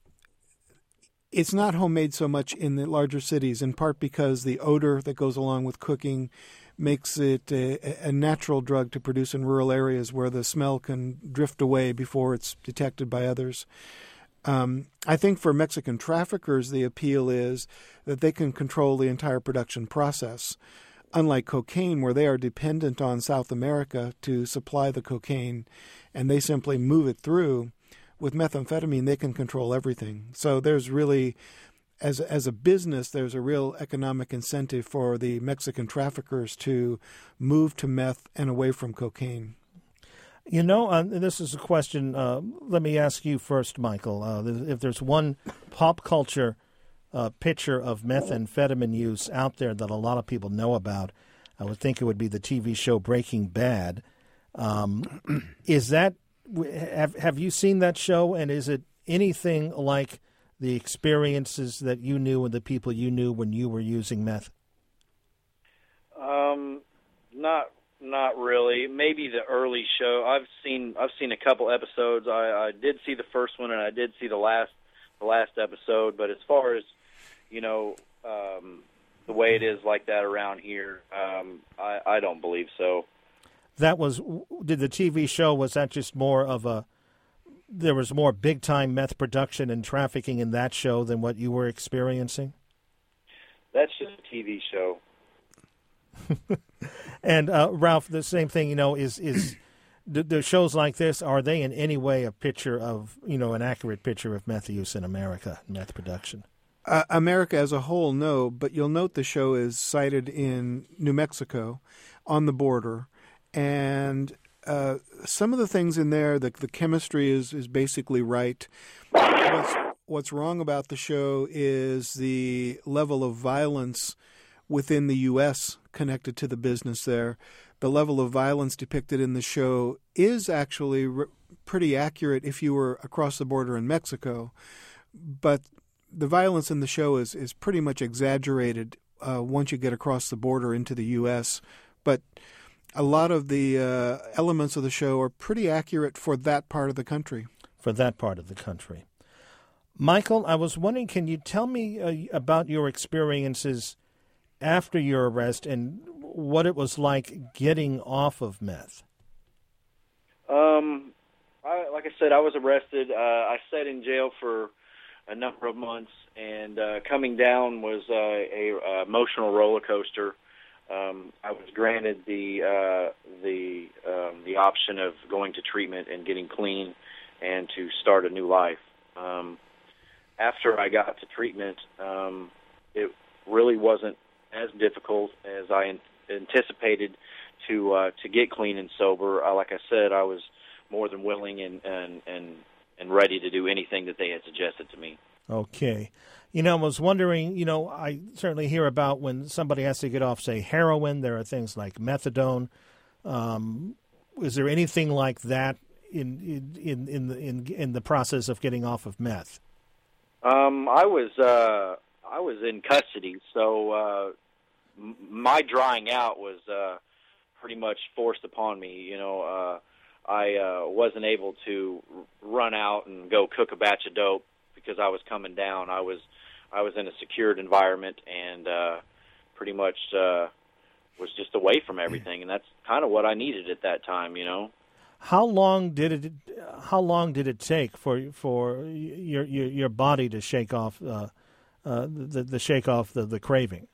[SPEAKER 2] it's not homemade so much in the larger cities, in part because the odor that goes along with cooking makes it a, a natural drug to produce in rural areas where the smell can drift away before it's detected by others. Um, I think for Mexican traffickers, the appeal is that they can control the entire production process. Unlike cocaine, where they are dependent on South America to supply the cocaine, and they simply move it through, with methamphetamine, they can control everything. So there's really, as, as a business, there's a real economic incentive for the Mexican traffickers to move to meth and away from cocaine.
[SPEAKER 1] You know, uh, this is a question. Uh, let me ask you first, Michael. Uh, if there's one pop culture uh, picture of methamphetamine use out there that a lot of people know about, I would think it would be the T V show Breaking Bad. Um, is that have have you seen that show? And is it anything like the experiences that you knew and the people you knew when you were using meth?
[SPEAKER 3] Um, not. Not really. Maybe the early show. I've seen. I've seen a couple episodes. I, I did see the first one, and I did see the last, the last episode. But as far as, you know, um, the way it is like that around here, um, I, I don't believe so.
[SPEAKER 1] That was. Did the T V show? Was that just more of a? There was more big time meth production and trafficking in that show than what you were experiencing.
[SPEAKER 3] That's just a T V show.
[SPEAKER 1] And uh, Ralph, the same thing, you know, is is the, the shows like this, are they in any way a picture of, you know, an accurate picture of meth use in America, meth production?
[SPEAKER 2] Uh, America as a whole, no, but you'll note the show is cited in New Mexico on the border, and uh, some of the things in there, the, the chemistry is, is basically right. What's, what's wrong about the show is the level of violence within the U S connected to the business there. The level of violence depicted in the show is actually re- pretty accurate if you were across the border in Mexico, but the violence in the show is, is pretty much exaggerated uh, once you get across the border into the U S. But a lot of the uh, elements of the show are pretty accurate for that part of the country.
[SPEAKER 1] For that part of the country. Michael, I was wondering, can you tell me uh, about your experiences after your arrest and what it was like getting off of meth?
[SPEAKER 3] Um, I, like I said, I was arrested. Uh, I sat in jail for a number of months, and uh, coming down was uh, a, a emotional roller coaster. Um, I was granted the uh, the um, the option of going to treatment and getting clean, and to start a new life. Um, after I got to treatment, um, it really wasn't as difficult as I an- anticipated to uh, to get clean and sober. Uh, like I said, I was more than willing and, and and and ready to do anything that they had suggested to me.
[SPEAKER 1] Okay. You know, I was wondering, you know, I certainly hear about when somebody has to get off, say, heroin. There are things like methadone. Um, is there anything like that in in in the in, in the process of getting off of meth?
[SPEAKER 3] Um, I was uh, I was in custody, so uh, m- my drying out was uh, pretty much forced upon me. You know, uh, I uh, wasn't able to run out and go cook a batch of dope because I was coming down. I was I was in a secured environment and uh, pretty much uh, was just away from everything, and that's kind of what I needed at that time. You know.
[SPEAKER 1] How long did it? How long did it take for for your your, your body to shake off uh, uh, the the shake off the, the craving?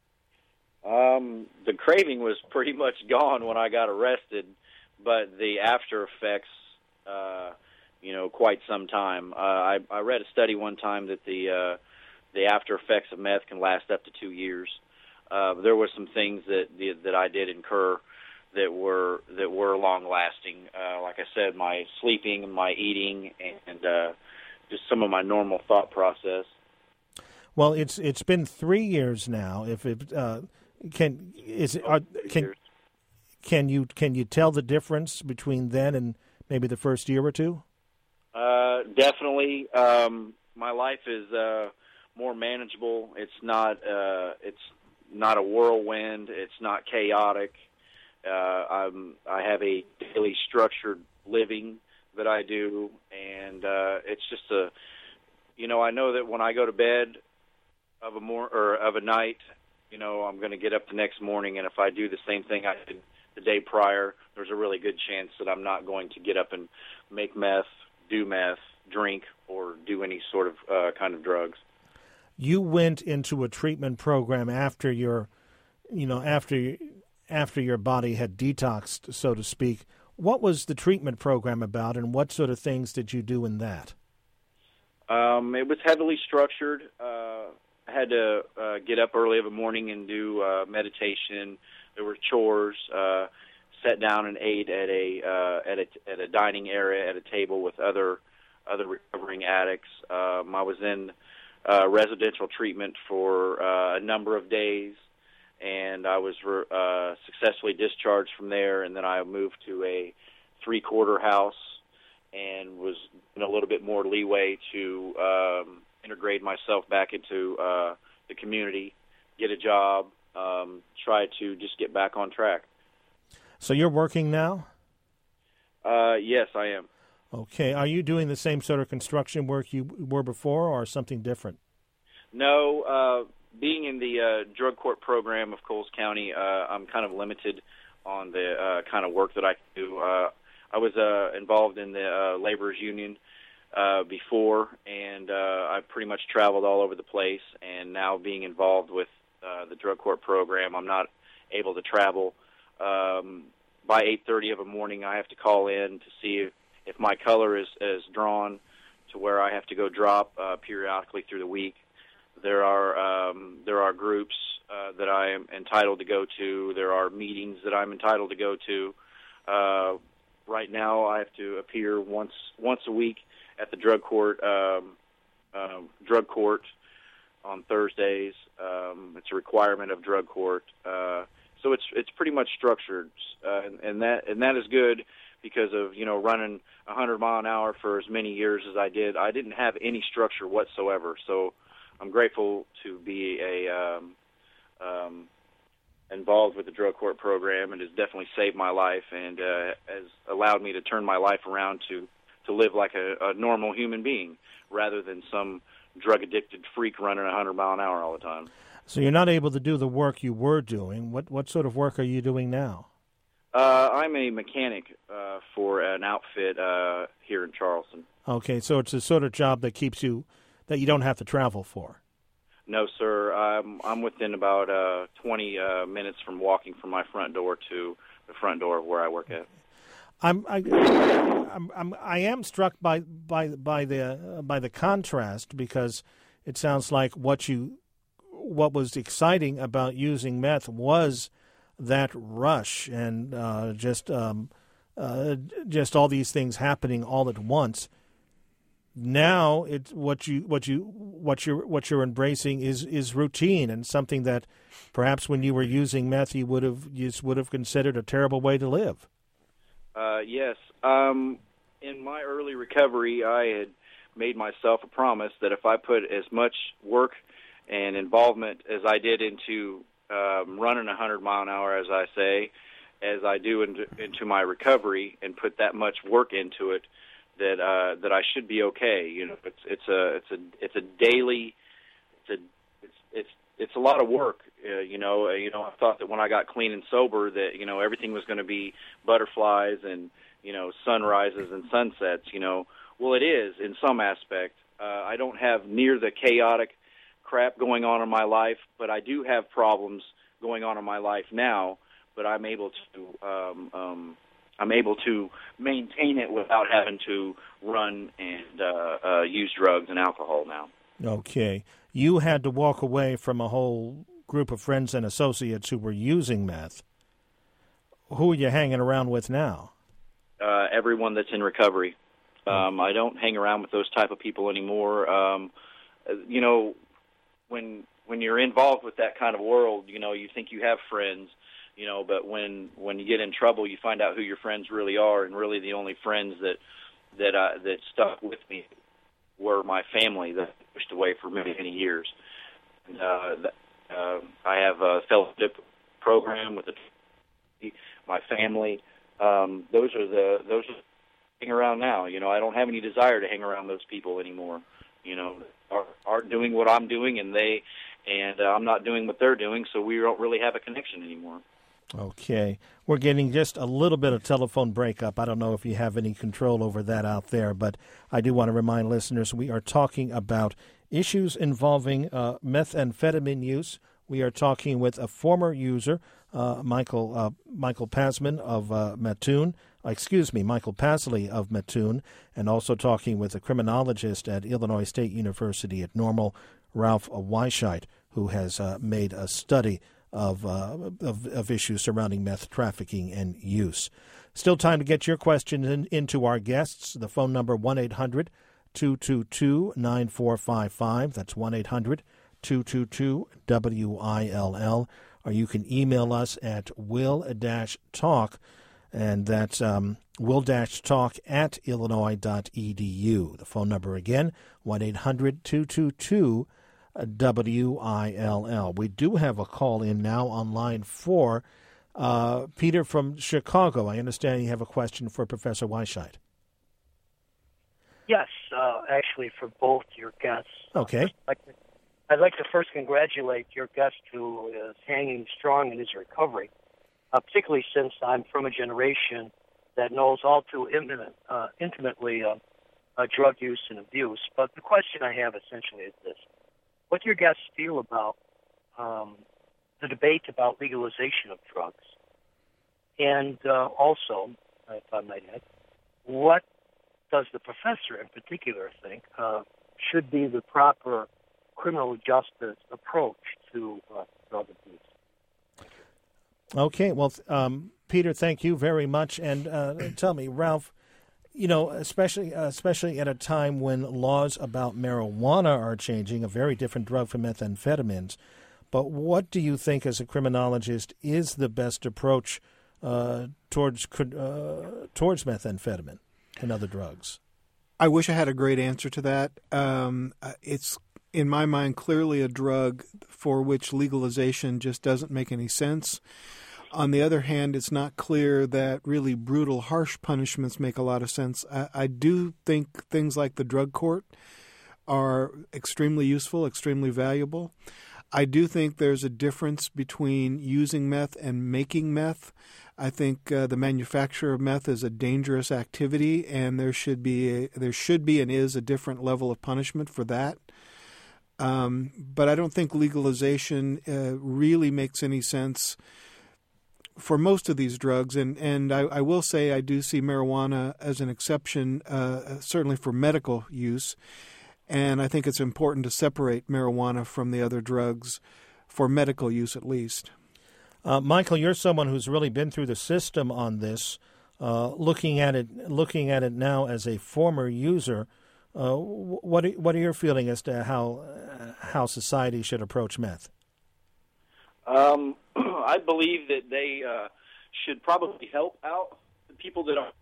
[SPEAKER 3] Um, the craving was pretty much gone when I got arrested, but the after effects, uh, you know, quite some time. Uh, I, I read a study one time that the uh, the after effects of meth can last up to two years. Uh, there were some things that that I did incur that were that were long lasting. Uh, like I said, my sleeping, my eating, and uh, just some of my normal thought process.
[SPEAKER 1] Well, it's it's been three years now. If it uh, can is it, are, can can you can you tell the difference between then and maybe the first year or two?
[SPEAKER 3] Uh, definitely. Um, my life is uh, more manageable. It's not uh, it's not a whirlwind. It's not chaotic. Uh, I'm, I have a daily structured living that I do, and uh, it's just a, you know, I know that when I go to bed of a mor- or of a night, you know, I'm going to get up the next morning, and if I do the same thing I did the day prior, there's a really good chance that I'm not going to get up and make meth, do meth, drink, or do any sort of uh, kind of drugs.
[SPEAKER 1] You went into a treatment program after your, you know, after you, after your body had detoxed, so to speak. What was the treatment program about, and what sort of things did you do in that?
[SPEAKER 3] Um, it was heavily structured. Uh, I had to uh, get up early every morning and do uh, meditation. There were chores. Uh, sat down and ate at a uh, at a at a dining area at a table with other other recovering addicts. Um, I was in uh, residential treatment for uh, a number of days, and I was uh, successfully discharged from there, and then I moved to a three-quarter house and was in a little bit more leeway to um, integrate myself back into uh, the community, get a job, um, try to just get back on track.
[SPEAKER 1] So you're working now?
[SPEAKER 3] Uh, yes, I am.
[SPEAKER 1] Okay. Are you doing the same sort of construction work you were before, or something different?
[SPEAKER 3] No, uh, being in the uh, drug court program of Coles County, uh, I'm kind of limited on the uh, kind of work that I can do. Uh, I was uh, involved in the uh, laborers union uh, before, and uh, I pretty much traveled all over the place. And now being involved with uh, the drug court program, I'm not able to travel. Um, by eight thirty of a morning, I have to call in to see if, if my color is, is drawn to where I have to go drop uh, periodically through the week. There are um, there are groups uh, that I am entitled to go to. There are meetings that I'm entitled to go to. Uh, right now, I have to appear once once a week at the drug court um, uh, drug court on Thursdays. Um, it's a requirement of drug court. Uh, so it's it's pretty much structured, uh, and, and that and that is good because of you know running one hundred mile an hour for as many years as I did. I didn't have any structure whatsoever. So I'm grateful to be a um, um, involved with the drug court program, and has definitely saved my life and uh, has allowed me to turn my life around to, to live like a, a normal human being rather than some drug-addicted freak running one hundred mile an hour all the time.
[SPEAKER 1] So you're not able to do the work you were doing. What what sort of work are you doing now?
[SPEAKER 3] Uh, I'm a mechanic uh, for an outfit uh, here in Charleston.
[SPEAKER 1] Okay, so it's a sort of job that keeps you, that you don't have to travel for.
[SPEAKER 3] No, sir. I'm, I'm within about uh, twenty uh, minutes from walking from my front door to the front door of where I work at.
[SPEAKER 1] I'm I, I'm, I'm I am struck by by by the uh, by the contrast, because it sounds like what you what was exciting about using meth was that rush and uh, just um, uh, just all these things happening all at once. Now it's what you what you what you're what you're embracing is, is routine, and something that perhaps when you were using meth you would have you would have considered a terrible way to live.
[SPEAKER 3] Uh, yes. Um, in my early recovery, I had made myself a promise that if I put as much work and involvement as I did into um, running one hundred mile an hour, as I say, as I do into, into my recovery, and put that much work into it, that uh, that I should be okay. You know, it's it's a it's a it's a daily, it's a it's it's it's a lot of work. Uh, you know, uh, you know, I thought that when I got clean and sober, that you know everything was going to be butterflies and you know, sunrises and sunsets, you know. Well, it is in some aspect. Uh, I don't have near the chaotic crap going on in my life, but I do have problems going on in my life now, but I'm able to um, um, I'm able to maintain it without having to run and uh, uh, use drugs and alcohol now.
[SPEAKER 1] Okay. You had to walk away from a whole group of friends and associates who were using meth. Who are you hanging around with now?
[SPEAKER 3] Uh, everyone that's in recovery. Um, I don't hang around with those type of people anymore. Um, you know, when when you're involved with that kind of world, you know, you think you have friends, you know, but when when you get in trouble, you find out who your friends really are, and really the only friends that that uh, that stuck with me were my family that I pushed away for many many years. And, uh, uh, I have a fellowship program with the, my family. Um, those are the those are hang around now. You know, I don't have any desire to hang around those people anymore. You know, are aren't doing what I'm doing, and they and uh, I'm not doing what they're doing, so we don't really have a connection anymore.
[SPEAKER 1] Okay. We're getting just a little bit of telephone breakup. I don't know if you have any control over that out there, but I do want to remind listeners we are talking about issues involving uh, methamphetamine use. We are talking with a former user, uh, Michael uh, Michael Pasman of uh, Mattoon, excuse me, Michael Pasley of Mattoon, and also talking with a criminologist at Illinois State University at Normal, Ralph Weisheit, who has uh, made a study of, uh, of of issues surrounding meth trafficking and use. Still time to get your questions in, into our guests. The phone number one eight hundred two two two nine four five five. That's one eight hundred two two two W I L L. Or you can email us at will-talk, and that's um, will-talk at illinois dot e d u. The phone number again, one eight hundred two two two W I L L. We do have a call in now on line four. Uh, Peter from Chicago, I understand you have a question for Professor Weisheit.
[SPEAKER 4] Yes, uh, actually for both your guests.
[SPEAKER 1] Okay.
[SPEAKER 4] I'd like, to, I'd like to first congratulate your guest who is hanging strong in his recovery, uh, particularly since I'm from a generation that knows all too intimate, uh, intimately uh, uh, drug use and abuse. But the question I have essentially is this. What do your guests feel about um, the debate about legalization of drugs? And uh, also, if I might add, what does the professor in particular think uh, should be the proper criminal justice approach to uh, drug abuse?
[SPEAKER 1] Okay, well, um, Peter, thank you very much. And uh, tell me, Ralph, you know, especially uh, especially at a time when laws about marijuana are changing, a very different drug from methamphetamines. But what do you think, as a criminologist, is the best approach uh, towards uh, towards methamphetamine and other drugs?
[SPEAKER 2] I wish I had a great answer to that. Um, it's, in my mind, clearly a drug for which legalization just doesn't make any sense. On the other hand, it's not clear that really brutal, harsh punishments make a lot of sense. I, I do think things like the drug court are extremely useful, extremely valuable. I do think there's a difference between using meth and making meth. I think uh, the manufacture of meth is a dangerous activity, and there should be a, there should be and is a different level of punishment for that. Um, but I don't think legalization uh, really makes any sense for most of these drugs, and, and I, I will say I do see marijuana as an exception, uh, certainly for medical use, and I think it's important to separate marijuana from the other drugs for medical use at least.
[SPEAKER 1] Uh, Michael, you're someone who's really been through the system on this, uh, looking at it looking at it now as a former user. Uh, what are, what are your feelings as to how uh, how society should approach meth?
[SPEAKER 3] Um, I believe that they uh, should probably help out the people that are.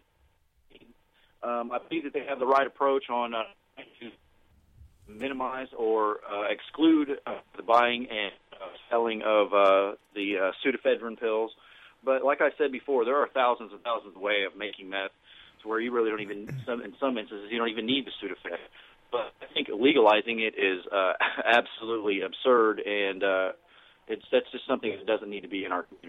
[SPEAKER 3] Um, I believe that they have the right approach on uh, to minimize or uh, exclude uh, the buying and uh, selling of uh, the uh, pseudoephedrine pills. But like I said before, there are thousands and thousands of ways of making meth, to where you really don't even, some, in some instances, you don't even need the pseudoephedrine. But I think legalizing it is uh, absolutely absurd, and uh, it's that's just something that doesn't need to be in our community.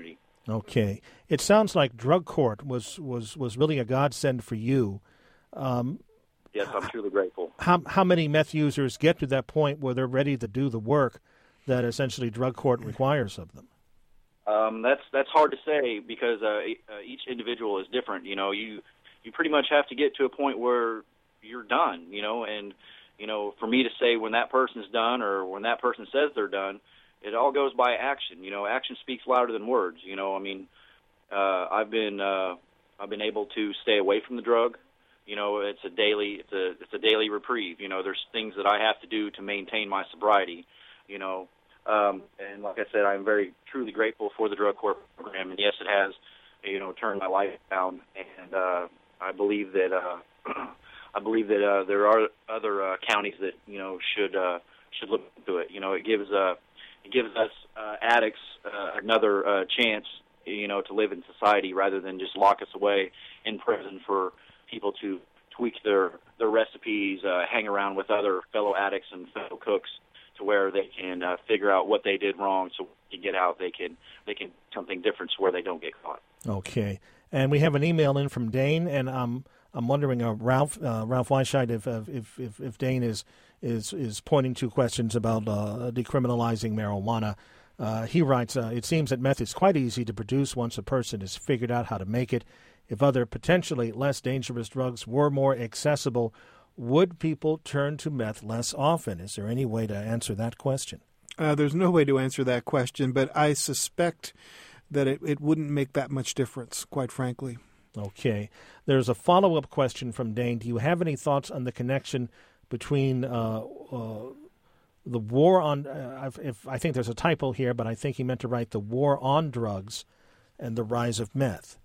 [SPEAKER 1] Okay. It sounds like drug court was, was, was really a godsend for you. Um,
[SPEAKER 3] Yes, I'm truly grateful.
[SPEAKER 1] how how many meth users get to that point where they're ready to do the work that essentially drug court requires of them?
[SPEAKER 3] Um, that's that's hard to say because uh, e- uh, each individual is different. You know, you you pretty much have to get to a point where you're done. You know, and you know, for me to say when that person's done or when that person says they're done, it all goes by action. You know, action speaks louder than words. You know, I mean, uh, I've been uh, I've been able to stay away from the drug. You know, it's a daily it's a it's a daily reprieve. You know, there's things that I have to do to maintain my sobriety. You know, um, and like I said, I'm very truly grateful for the drug court program. And yes, it has, you know, turned my life around. And uh, I believe that uh, I believe that uh, there are other uh, counties that you know should uh, should look into it. You know, it gives uh, it gives us uh, addicts uh, another uh, chance, you know, to live in society rather than just lock us away in prison for people to tweak their, their recipes, uh, hang around with other fellow addicts and fellow cooks to where they can uh, figure out what they did wrong so when they get out they can they can do something different so where they don't get caught.
[SPEAKER 1] Okay. And we have an email in from Dane, and um, I'm wondering, uh, Ralph uh, Ralph Weisheit, if, if if if Dane is is is pointing to questions about uh, decriminalizing marijuana. Uh, he writes, uh, it seems that meth is quite easy to produce once a person has figured out how to make it. If other potentially less dangerous drugs were more accessible, would people turn to meth less often? Is there any way to answer that question?
[SPEAKER 2] Uh, there's no way to answer that question, but I suspect that it, it wouldn't make that much difference, quite frankly.
[SPEAKER 1] Okay. There's a follow-up question from Dane. Do you have any thoughts on the connection between uh, uh, the war on, uh, if, I think there's a typo here, but I think he meant to write the war on drugs and the rise of meth?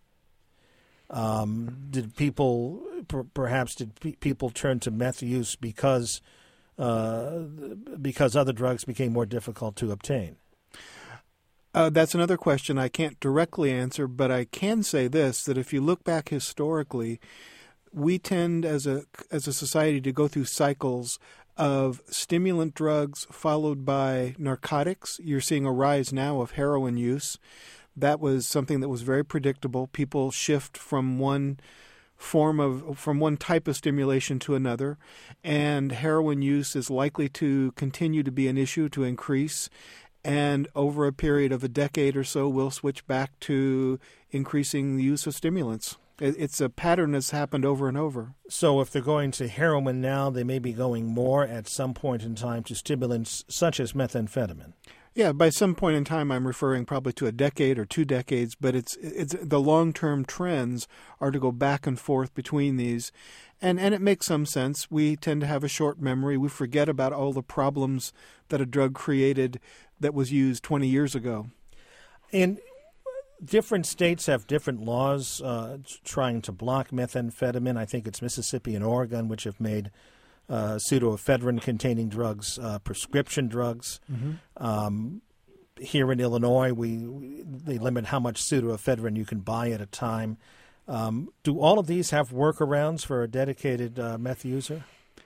[SPEAKER 1] Um, did people, per, perhaps, did pe- people turn to meth use because uh, because other drugs became more difficult to obtain?
[SPEAKER 2] Uh, that's another question I can't directly answer, but I can say this, that if you look back historically, we tend as a as a society to go through cycles of stimulant drugs followed by narcotics. You're seeing a rise now of heroin use. That was something that was very predictable. People shift from one form of, from one type of stimulation to another, and heroin use is likely to continue to be an issue, to increase. And over a period of a decade or so, we'll switch back to increasing the use of stimulants. It's a pattern that's happened over and over.
[SPEAKER 1] So if they're going to heroin now, they may be going more at some point in time to stimulants such as methamphetamine.
[SPEAKER 2] Yeah, by some point in time, I'm referring probably to a decade or two decades, but it's it's the long-term trends are to go back and forth between these, and and it makes some sense. We tend to have a short memory. We forget about all the problems that a drug created that was used twenty years ago.
[SPEAKER 1] And different states have different laws uh, trying to block methamphetamine. I think it's Mississippi and Oregon, which have made Uh, pseudoephedrine-containing drugs, uh, prescription drugs. Mm-hmm. Um, here in Illinois, we, we they limit how much pseudoephedrine you can buy at a time. Um, do all of these have workarounds for a dedicated uh, meth user?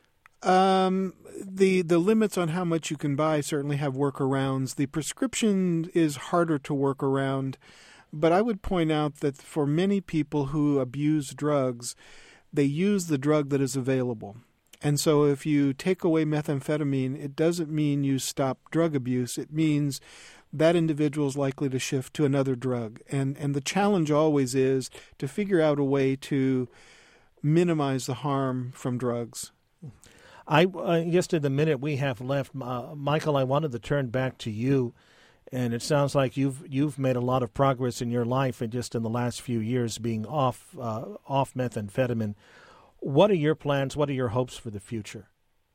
[SPEAKER 2] Um, the the limits on how much you can buy certainly have workarounds. The prescription is harder to work around, but I would point out that for many people who abuse drugs, they use the drug that is available. And so if you take away methamphetamine, it doesn't mean you stop drug abuse. It means that individual is likely to shift to another drug. And and the challenge always is to figure out a way to minimize the harm from drugs.
[SPEAKER 1] I uh, just in the minute we have left, uh, Michael, I wanted to turn back to you. And it sounds like you've you've made a lot of progress in your life and just in the last few years being off uh, off methamphetamine. What are your plans? What are your hopes for the future?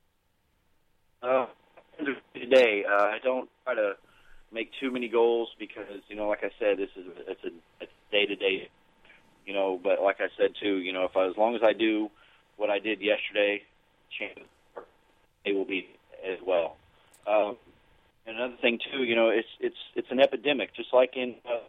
[SPEAKER 3] Uh, today, uh, I don't try to make too many goals because, you know, like I said, this is it's a, it's day-to-day, you know, but like I said, too, you know, if I, as long as I do what I did yesterday, chances are they will be as well. Um, and another thing, too, you know, it's it's it's an epidemic, just like in uh,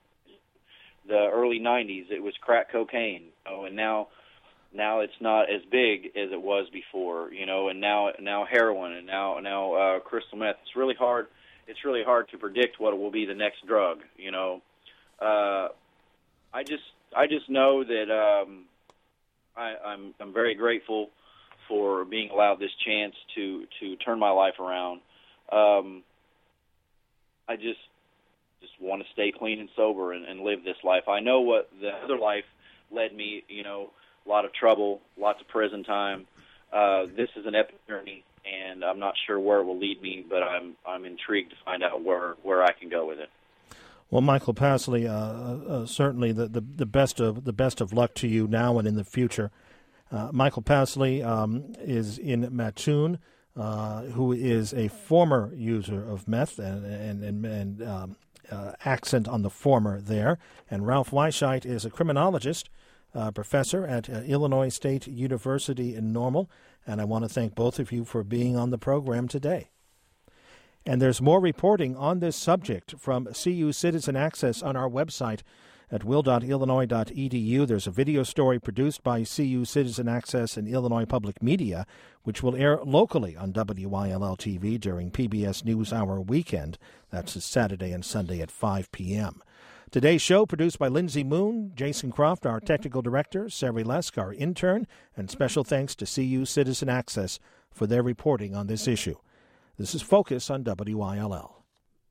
[SPEAKER 3] the early nineties. It was crack cocaine, you know, and now Now it's not as big as it was before, you know, and now now heroin and now now uh, crystal meth. It's really hard. It's really hard to predict what will be the next drug, you know. uh, I just I just know that um, I, I'm I'm very grateful for being allowed this chance to to turn my life around. Um, I just just want to stay clean and sober and, and live this life. I know what the other life led me, you know, a lot of trouble, lots of prison time. Uh, this is an epic journey, and I'm not sure where it will lead me, but I'm I'm intrigued to find out where, where I can go with it.
[SPEAKER 1] Well, Michael Passley, uh, uh, certainly the, the, the best of the best of luck to you now and in the future. Uh, Michael Passley um, is in Mattoon, uh, who is a former user of meth, and and and, and um, uh, accent on the former there. And Ralph Weisheit is a criminologist, uh, professor at uh, Illinois State University in Normal. And I want to thank both of you for being on the program today. And there's more reporting on this subject from C U Citizen Access on our website at will dot illinois dot e d u. There's a video story produced by C U Citizen Access and Illinois Public Media, which will air locally on W Y L L T V during P B S NewsHour weekend. That's a Saturday and Sunday at five p.m. Today's show produced by Lindsay Moon, Jason Croft, our technical director, Sari Lesk, our intern, and special thanks to C U Citizen Access for their reporting on this issue. This is Focus on W Y L L.